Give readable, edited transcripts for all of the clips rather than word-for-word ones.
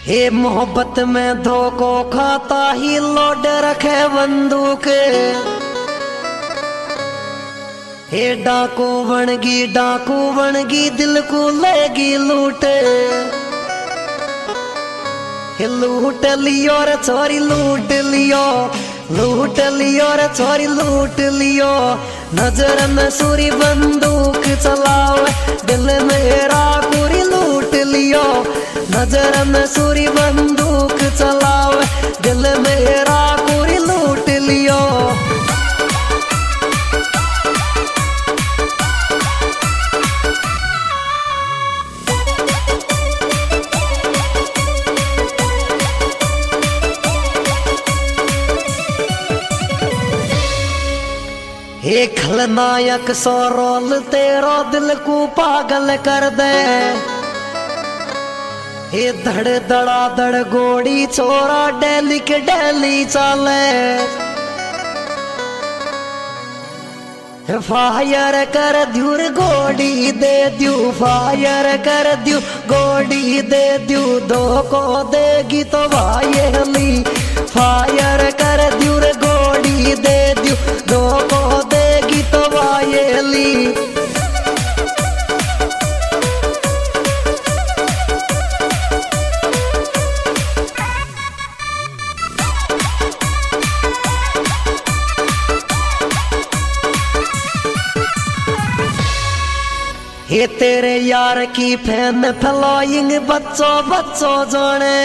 हे मोहब्बत में धोखो खाता ही लोड रखे बंदूक। हे डाकू बनगी दिल को लेगी लूट। हे लूट लियो रे छोरी लूट लियो रे छोरी लूट लियो। नजर में सूरी बंदूक चलाओ दिल मेरा पूरी लूट लियो। नजर में सूरी बंदूक चलाओ दिल मेरा पूरी लूट लियो। हे खलनायक सो रोल तेरो दिल को पागल कर दे। हे धड़ धड़ा धड़ गोड़ी छोरा डेली के डेली चाले। फायर कर द्यूर गोड़ी दे द्यू फायर कर द्यू गोड़ी दे द्यू दो को देगी तो भाईली। फायर कर द्यूर गोड़ी दे द्यू दो को देगी तो भाईली। हे तेरे यार की फैन फॉलोइंग बच्चों जाने।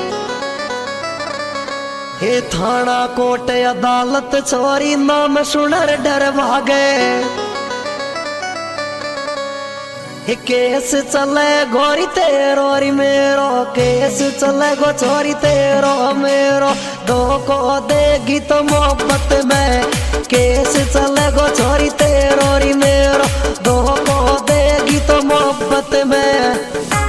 हे थाना कोर्ट अदालत छोरी नाम सुनर डर भागे। हे केस चले गोरी तेरो री मेरो केस चले गो छोरी तेरो मेरो। दो को देगी तो मोहब्बत में केस चले गो छोरी तेरो री मेरो। दो को देगी तो मोहब्बत में।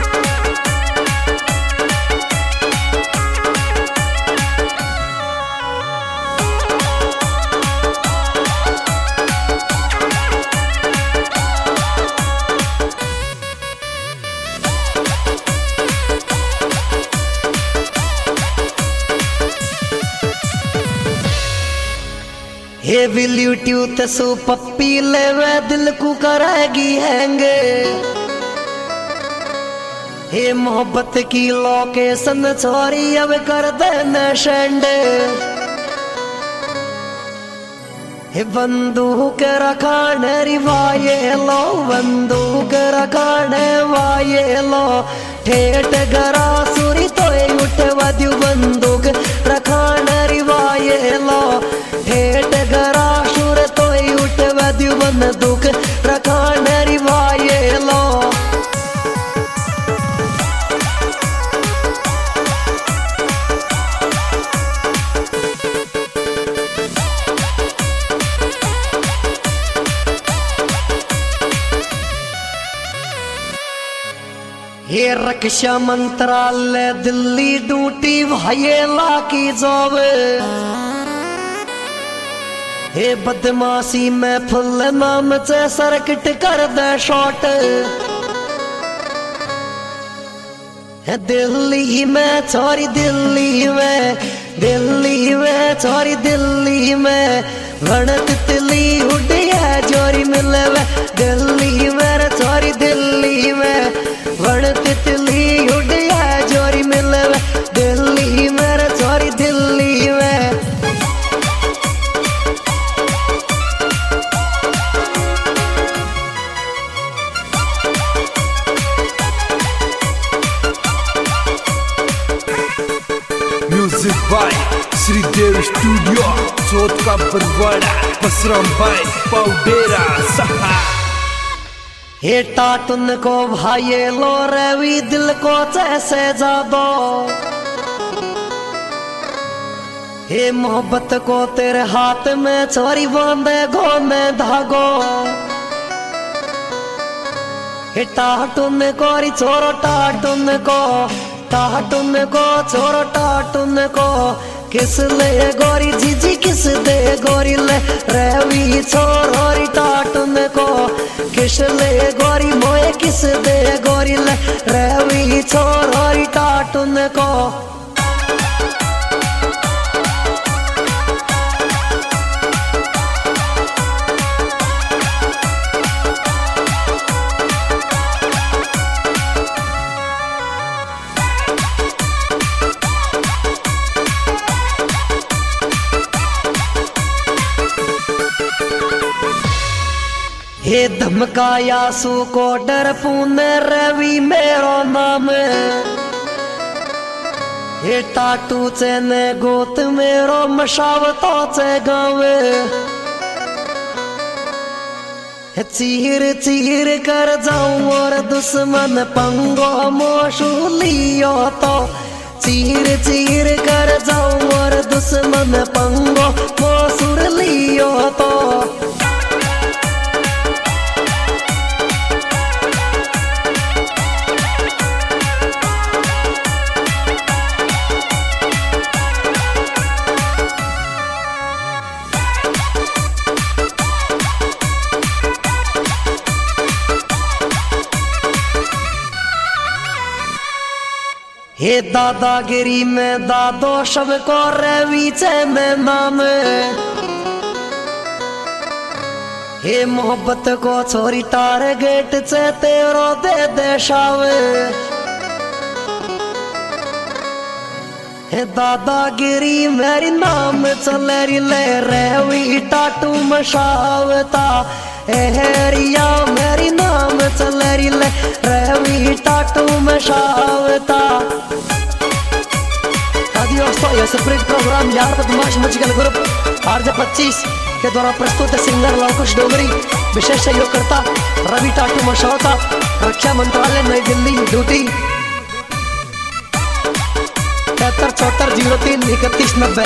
हे विल ट्यूथ सु पप्पी लेवे दिल को करेगी हैंगे। हे मोहब्बत की लोकेशन छोरी अब कर देना सेंड। हे बंदूक रखाने रिवाये लो बंदूक रखाने वाये लो। ठेठ गरा सुरी तो उठवा द्यू बंदूक रखाने रिवाये लो। ठेठ गरा सुर तो उठवा द्यू बंदूक रखाने रिवाये लो। हे रक्षा मंत्रालय दिल्ली ड्यूटी भाईला की जॉब। हे बदमाशी में फुल नाम से सर्किट कर दे शॉट। है दिल्ली में छोरी दिल्ली में छोरी दिल्ली में। वण तितली उड़िया जोरी मिलवे दिल्ली में छोरी दिल्ली में। वण तितली उड़िया जोरी मिलवे दिल्ली में छोरी दिल्ली में। Music by Shridev studio Chauth Ka Barwara पसराम भाई पाउडेरा सहा। हे टाटुन को भाई लो रवि दिल को जैसे जादो। हे मोहब्बत को तेरे हाथ में छोरी बांधे गोने धागो। हे टाटुन को री छोरो टाटुन को छोरो टाटुन को किस ले गोरी जीजी किस दे गोरी ले रेवी छोरी टाटन को किस ले गोरी मोए किस दे गोरी ले रेवी छोरी टाटन को हे धमकाया सू को डर पूने रवि मेरो नाम हे टाटू चेने गोत मेरो मशावतो चे गाँव चीर चीर कर जाऊं और दुश्मन पंगो मोशू लियो तो चीर चीर कर जाऊं और दुश्मन पंगो मोसुर लियो तो हे दादागिरी में दादो शब को रवि चे में नाम हे मोहब्बत को छोरी टारगेट चे तेरो दे देशाव हे दादागिरी मेरी नाम चलेरी ले रवि टाटू मशावता एहरिया मेरी नाम चलेरी ले रवि टाटू मशावता यह सेपरेट प्रोग्राम यार बदमाश म्यूजिकल ग्रुप RJ25 के द्वारा प्रस्तुत सिंगर लवकुश डोगरी विशेष सहयोगकर्ता रवि टाटू मशावता रक्षा मंत्रालय नई दिल्ली ड्यूटी 7374033190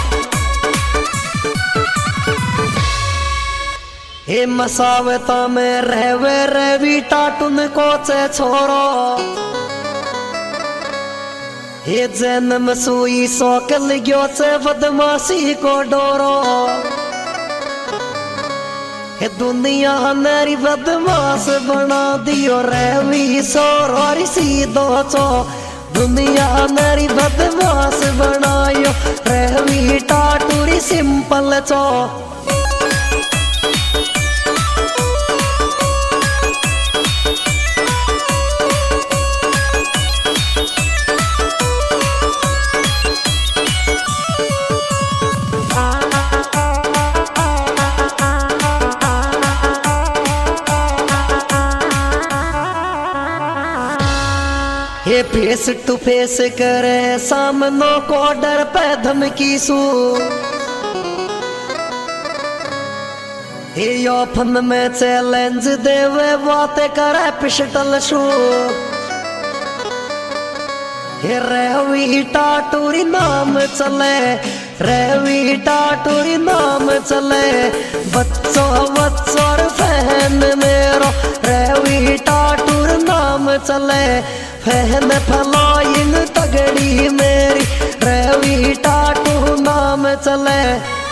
हे मसावता में रहवे रवि टाटून को चे छोरो हे जन्म सुई सोकल गयो से बदमाशी को डोरो हे दुनिया मेरी बदमाश बना दियो रवि सोर सीधो चो दुनिया मेरी बदमाश बनायो रवि टाटूरी सिंपल चो हे फेस टू फेस करे सामनो को डर पे धमकी सू हे ओपन में चैलेंज देवे बातें करे पिस्टल शू हे रवि टाटूरी नाम चले रवि टाटूरी नाम चले बच्चों बच्चों फहन मेरो रवि टाटूर नाम चले फहन फलाइन तगड़ी मेरी रवि टाटू नाम चले